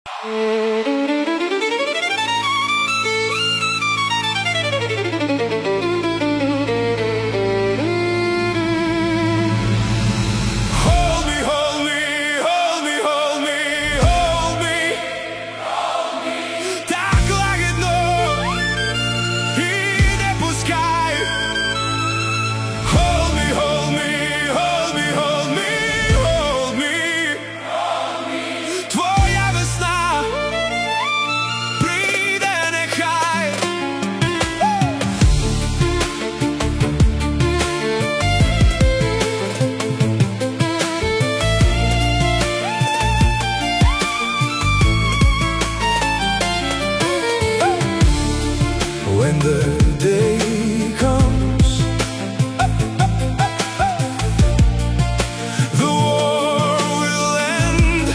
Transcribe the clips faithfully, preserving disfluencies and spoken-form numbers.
When the day comes, the war will end.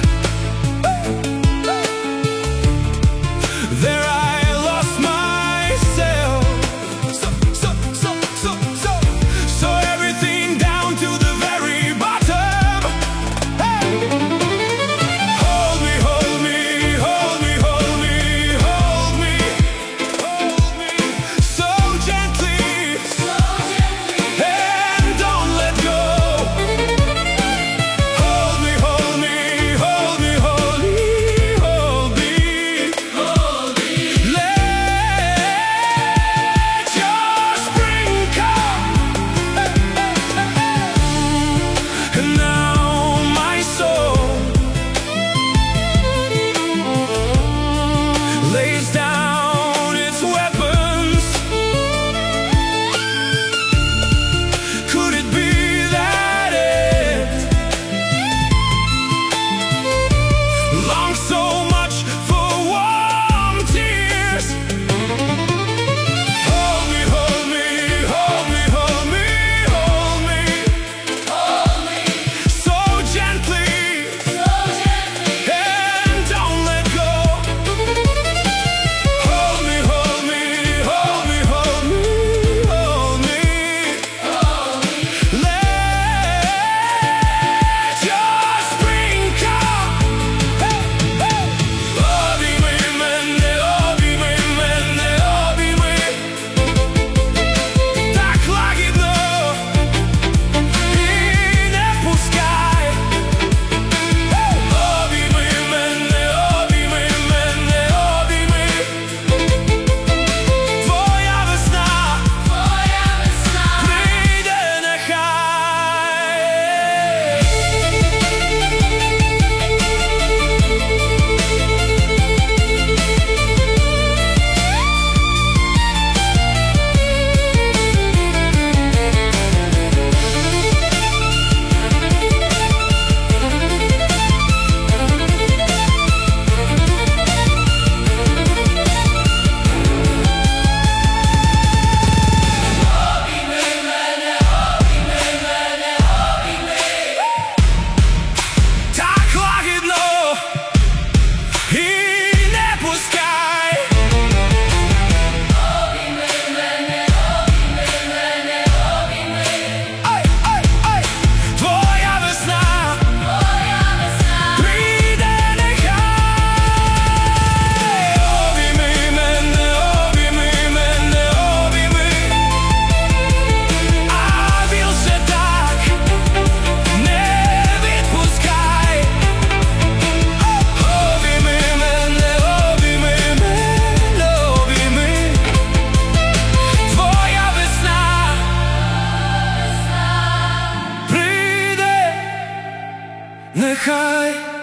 There I lost myself. So, so, so, so, so, so everything down to the very bottom. Hey! Hold me, hold me, hold me, hold me, hold me, hold me. So gently, so gently, and don't let go. Hold me, hold me, hold me, hold me, hold me, hold me. Let your spring come. And now my soul lays down its weapons. Could it be that it longs so much for warm tears? Hold me, hold me, hold me, hold me, hold me, hold me. So gently, so gently, and don't let go. Hold me, hold me, hold me, hold me, hold me, hold me. Let your spring come. Hey, hey. Obime, mene, obime, mene, obime. Tak лагідно і не пускай. Обійми мене, обійми мене, обійми. Твоя весна, твоя весна прийде нехай. Так лагідно і не пускай. Обійми мене, обійми мене, обійми. Ай, ай, ай. Твоя весна, твоя весна прийде нехай. Обійми мене, обійми мене, обійми. А більше так не відпускай. Обійми мене, обійми мене, обійми. Твоя весна прийде нехай.